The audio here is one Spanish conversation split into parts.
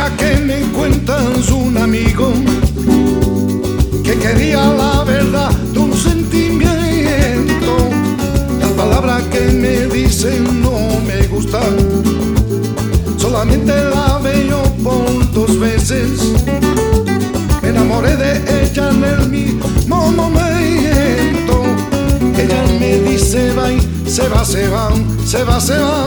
palabra que me cuentas un amigo que quería la verdad de un sentimiento. Las palabras que me dicen no me gustan, solamente la veo por 2 veces. Me enamoré de ella en el mismo momento. Ella me dice bye, se va, se va, se va, se va.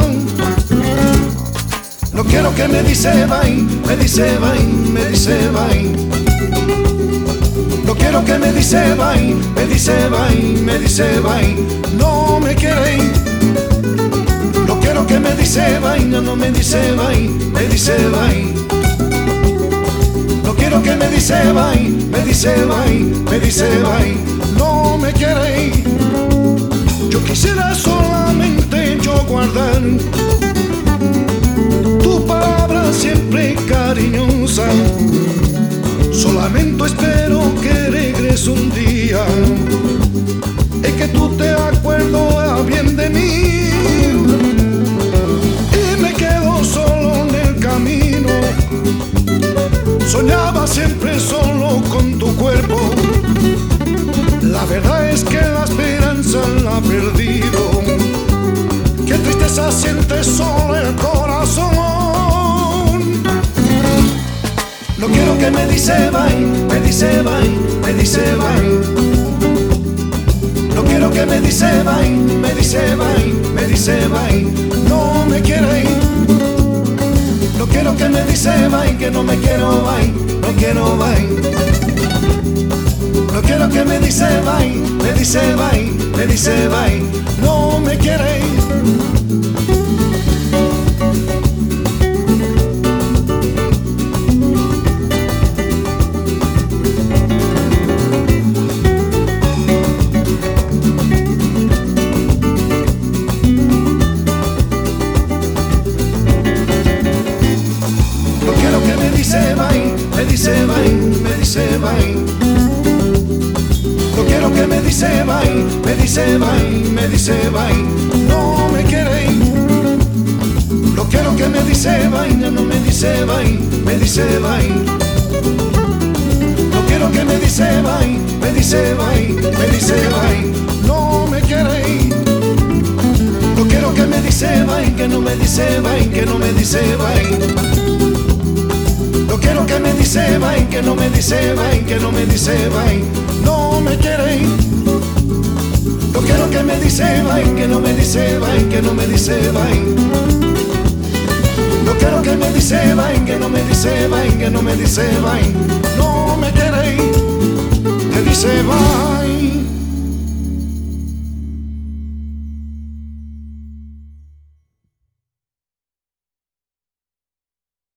No quiero que me dice bye, me dice bye, me dice bye. No quiero que me dice bye, me dice bye, me dice bye. No me quiere. No quiero que me dice bye, no me dice bye, me dice bye. No quiero que me dice bye, me dice bye, me dice bye. No me quiere. Yo quisiera solamente yo guardar tu palabra siempre cariñosa. Solamente espero que regrese un día en que tú te acuerdes bien de mí. Y me quedo solo en el camino. Soñaba siempre solo con tu cuerpo. La verdad es que la esperanza la he perdido. Qué tristeza siente solo el corazón. No quiero que me dice bye, me dice bye, me dice bye. No quiero que me dice bye, me dice bye, me dice bye. No me quiere. No quiero que me dice bye, que no me quiero bye, no quiero bye. No quiero que me dice bye, me dice bye, me dice bye. No me quiere. No quiero que me dice bye, me dice bye, me dice bye. No quiero que me dice bye, me dice bye, me dice bye. No me quiere. No quiero que me dice bye, no me dice bye, me dice bye. No quiero que me dice bye, me dice bye, me dice bye. No me quiere. No quiero que me dice bye, que no me dice bye, que no me dice bye. No quiero que me dice bye, que no me dice bye, que no me dice bye. No me quiere. No quiero que me dice bye, que no me dice bye, que no me dice bye. No quiero que me dice bye, que no me dice bye, que no me dice bye. No me quiere. Me dice bye.